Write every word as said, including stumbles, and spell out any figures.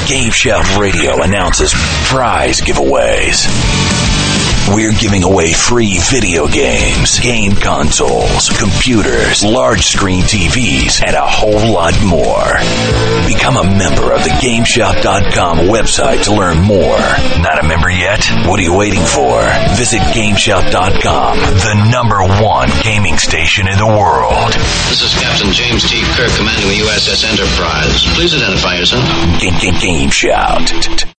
Game Shout Radio announces prize giveaways. We're giving away free video games, game consoles, computers, large screen T Vs, and a whole lot more. Become a member of the Game Shout dot com website to learn more. Not a member yet? What are you waiting for? Visit Game Shout dot com, the number one gaming station in the world. This is Captain James T. Kirk, commanding the U S S Enterprise. Please identify yourself. Game, game, game Shout.